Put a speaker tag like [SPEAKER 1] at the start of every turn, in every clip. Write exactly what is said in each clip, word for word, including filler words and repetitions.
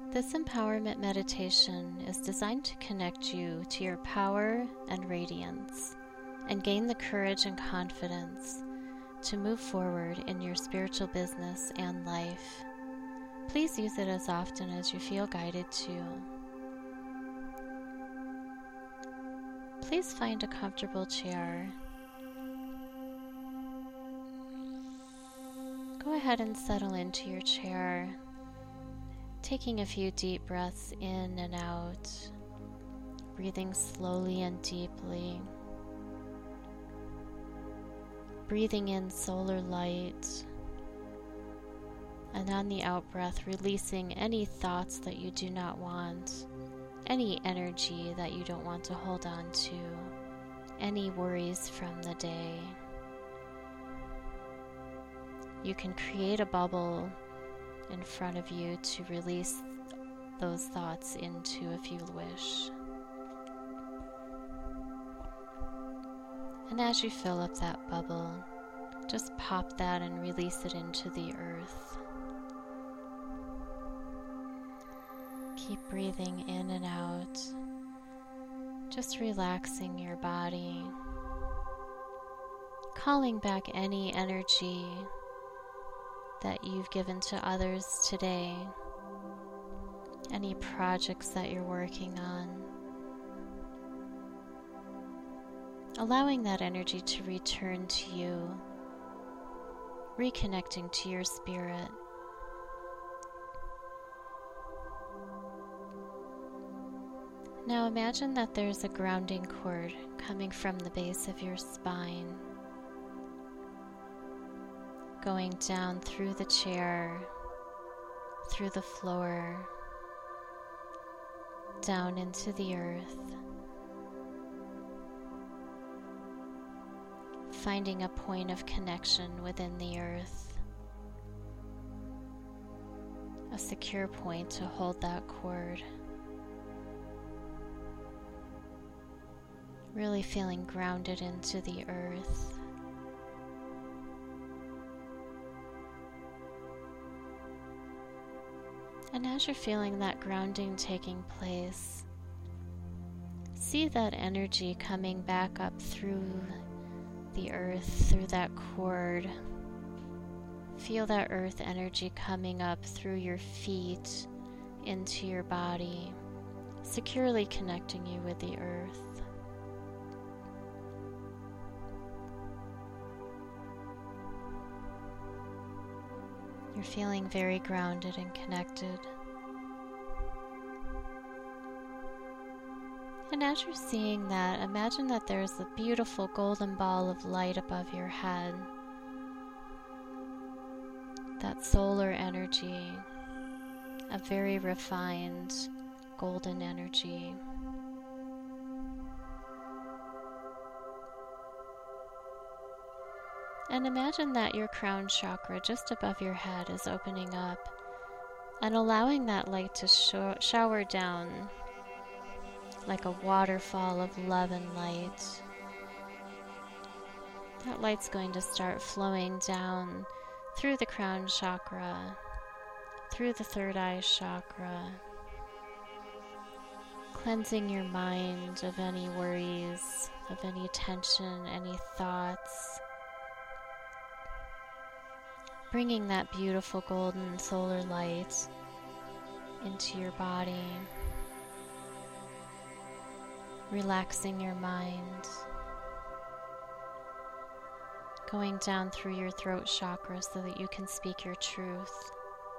[SPEAKER 1] This empowerment meditation is designed to connect you to your power and radiance and gain the courage and confidence to move forward in your spiritual business and life. Please use it as often as you feel guided to. Please find a comfortable chair. Go ahead and settle into your chair, taking a few deep breaths in and out, breathing slowly and deeply, breathing in solar light, and on the out breath, releasing any thoughts that you do not want, any energy that you don't want to hold on to, any worries from the day. You can create a bubble in front of you to release those thoughts into if you wish. And as you fill up that bubble, just pop that and release it into the earth. Keep breathing in and out, just relaxing your body, calling back any energy that you've given to others today, any projects that you're working on. Allowing that energy to return to you, reconnecting to your spirit. Now imagine that there's a grounding cord coming from the base of your spine, going down through the chair, through the floor, down into the earth, finding a point of connection within the earth, a secure point to hold that cord. Really feeling grounded into the earth. And as you're feeling that grounding taking place, see that energy coming back up through the earth, through that cord. Feel that earth energy coming up through your feet into your body, securely connecting you with the earth. You're feeling very grounded and connected. And as you're seeing that, imagine that there's a beautiful golden ball of light above your head. That solar energy, a very refined golden energy. And imagine that your crown chakra just above your head is opening up and allowing that light to sh- shower down like a waterfall of love and light. That light's going to start flowing down through the crown chakra, through the third eye chakra, cleansing your mind of any worries, of any tension, any thoughts. Bringing that beautiful golden solar light into your body, relaxing your mind, going down through your throat chakra so that you can speak your truth,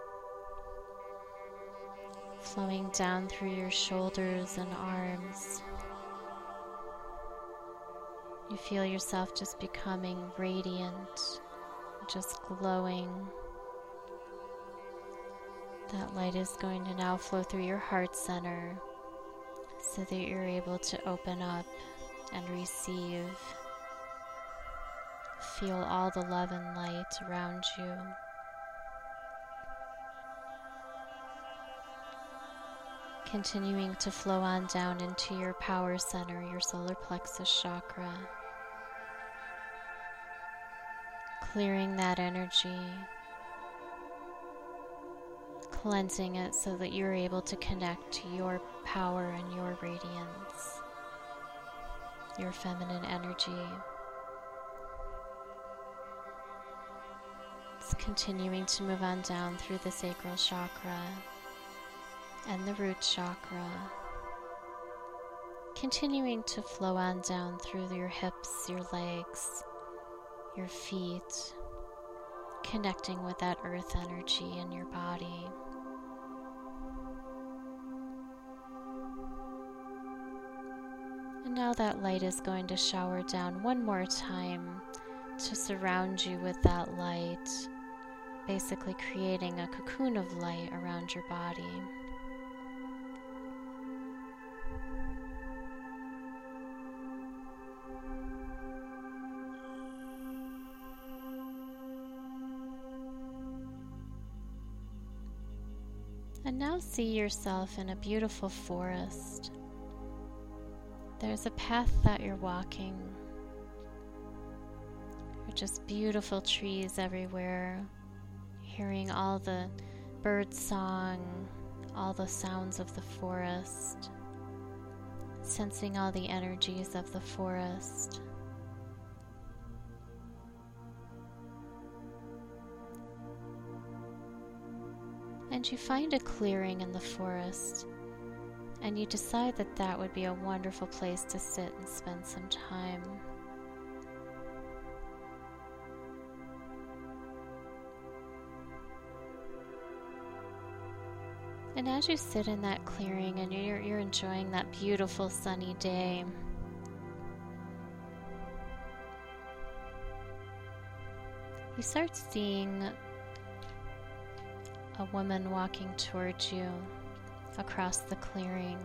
[SPEAKER 1] flowing down through your shoulders and arms. You feel yourself just becoming radiant, just glowing. That light is going to now flow through your heart center so that you're able to open up and receive. Feel all the love and light around you. Continuing to flow on down into your power center, your solar plexus chakra. Clearing that energy, cleansing it so that you're able to connect to your power and your radiance, your feminine energy. It's continuing to move on down through the sacral chakra and the root chakra, continuing to flow on down through your hips, your legs, your feet, connecting with that earth energy in your body. And now that light is going to shower down one more time to surround you with that light, basically creating a cocoon of light around your body. And now see yourself in a beautiful forest. There's a path that you're walking. There are just beautiful trees everywhere, hearing all the bird song, all the sounds of the forest, sensing all the energies of the forest. And you find a clearing in the forest, and you decide that that would be a wonderful place to sit and spend some time. And as you sit in that clearing and you're, you're enjoying that beautiful sunny day, you start seeing a woman walking towards you across the clearing.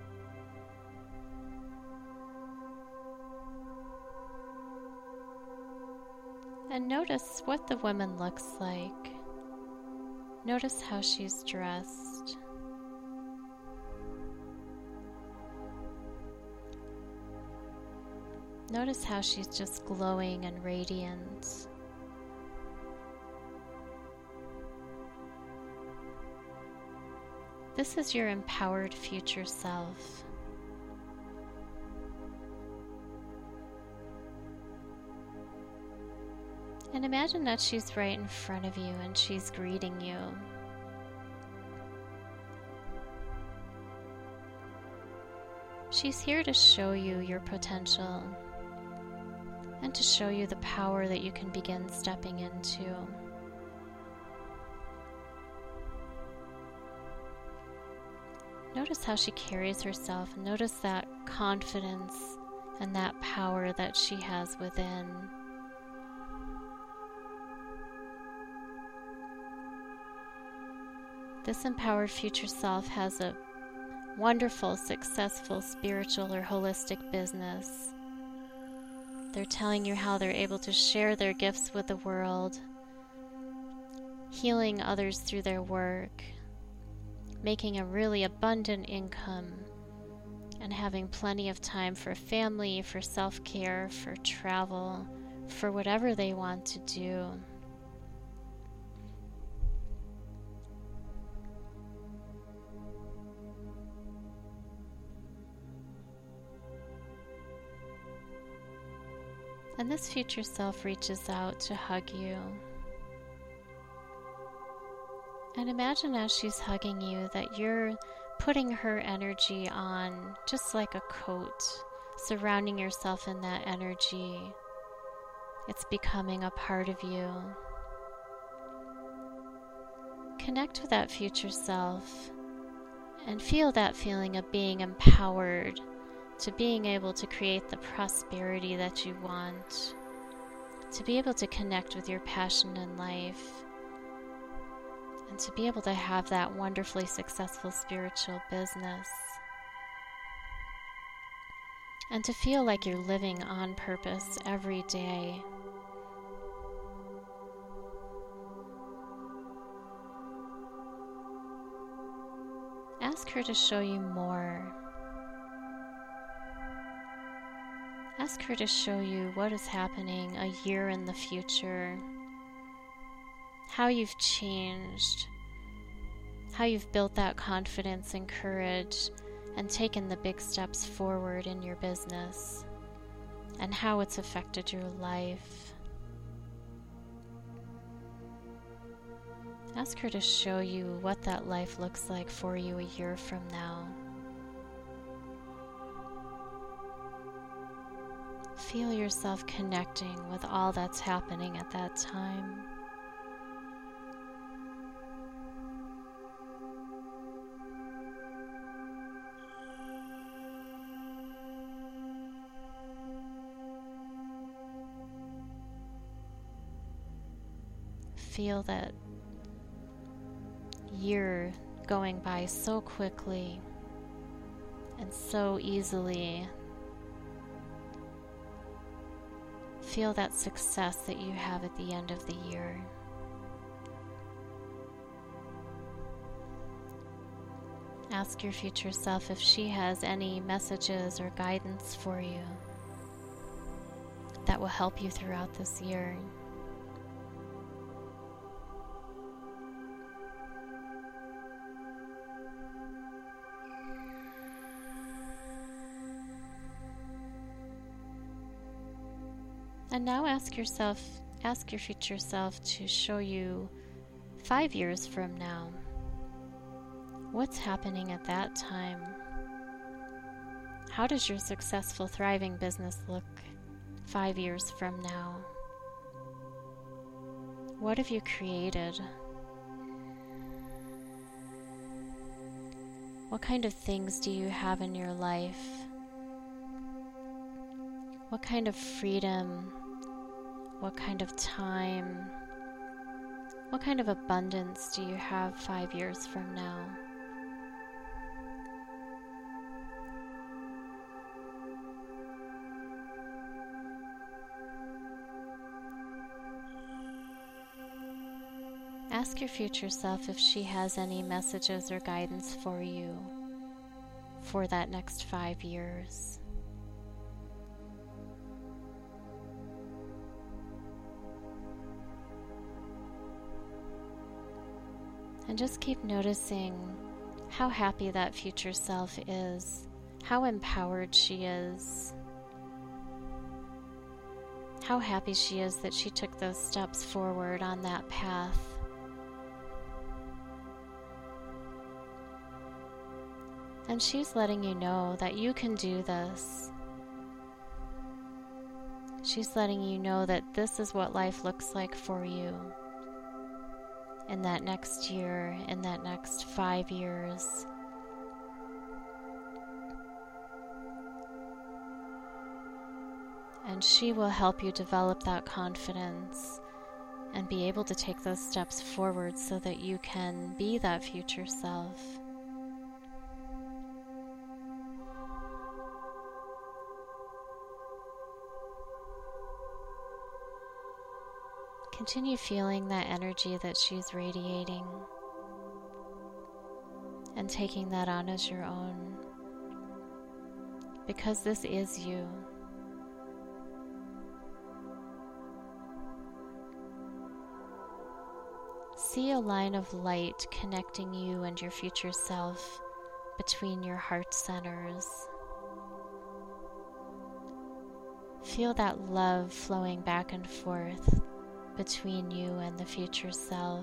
[SPEAKER 1] And notice what the woman looks like. Notice how she's dressed. Notice how she's just glowing and radiant. This is your empowered future self. And imagine that she's right in front of you and she's greeting you. She's here to show you your potential and to show you the power that you can begin stepping into. Notice how she carries herself. Notice that confidence and that power that she has within. This empowered future self has a wonderful, successful spiritual or holistic business. They're telling you how they're able to share their gifts with the world, healing others through their work, making a really abundant income, and having plenty of time for family, for self-care, for travel, for whatever they want to do. And this future self reaches out to hug you. And imagine as she's hugging you that you're putting her energy on just like a coat, surrounding yourself in that energy. It's becoming a part of you. Connect with that future self and feel that feeling of being empowered to being able to create the prosperity that you want, to be able to connect with your passion in life, and to be able to have that wonderfully successful spiritual business, and to feel like you're living on purpose every day. Ask her to show you more. Ask her to show you what is happening a year in the future, how you've changed, how you've built that confidence and courage and taken the big steps forward in your business, and how it's affected your life. Ask her to show you what that life looks like for you a year from now. Feel yourself connecting with all that's happening at that time. Feel that year going by so quickly and so easily. Feel that success that you have at the end of the year. Ask your future self if she has any messages or guidance for you that will help you throughout this year. And now ask yourself, ask your future self to show you five years from now. What's happening at that time? How does your successful, thriving business look five years from now? What have you created? What kind of things do you have in your life? What kind of freedom? What kind of time? What kind of abundance do you have five years from now? Ask your future self if she has any messages or guidance for you for that next five years. And just keep noticing how happy that future self is, how empowered she is, how happy she is that she took those steps forward on that path. And she's letting you know that you can do this. She's letting you know that this is what life looks like for you in that next year, in that next five years. And she will help you develop that confidence and be able to take those steps forward so that you can be that future self. Continue feeling that energy that she's radiating and taking that on as your own, because this is you. See a line of light connecting you and your future self between your heart centers. Feel that love flowing back and forth between you and the future self.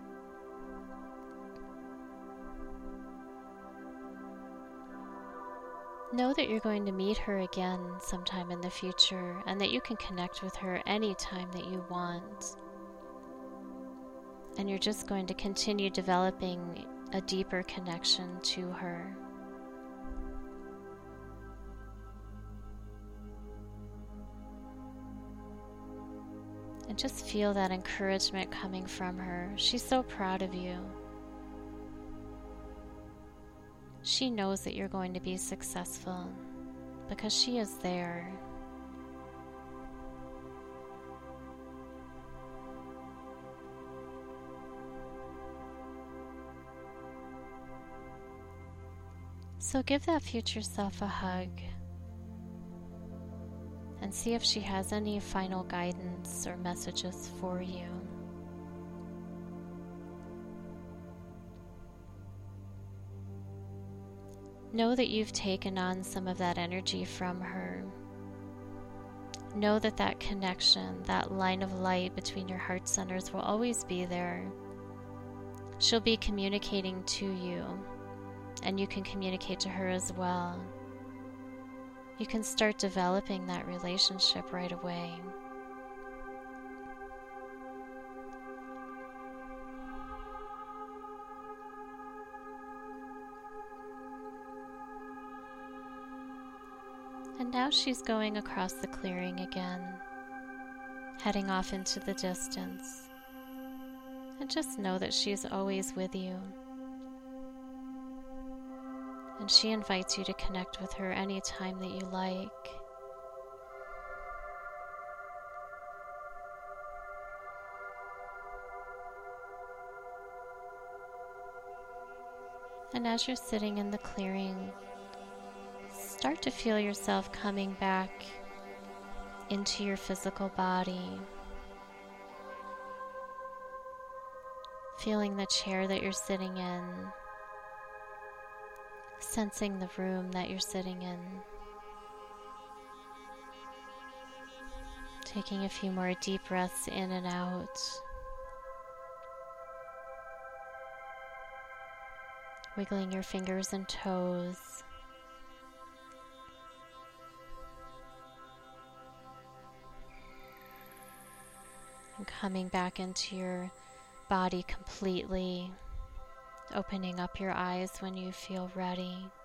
[SPEAKER 1] Know that you're going to meet her again sometime in the future, and that you can connect with her anytime that you want. And you're just going to continue developing a deeper connection to her. And just feel that encouragement coming from her. She's so proud of you. She knows that you're going to be successful because she is there. So give that future self a hug and see if she has any final guidance or messages for you. Know that you've taken on some of that energy from her. Know that that connection, that line of light between your heart centers will always be there. She'll be communicating to you, and you can communicate to her as well. You can start developing that relationship right away. And now she's going across the clearing again, heading off into the distance. And just know that she's always with you. And she invites you to connect with her anytime that you like. And as you're sitting in the clearing, start to feel yourself coming back into your physical body. Feeling the chair that you're sitting in. Sensing the room that you're sitting in. Taking a few more deep breaths in and out. Wiggling your fingers and toes. And coming back into your body completely, opening up your eyes when you feel ready.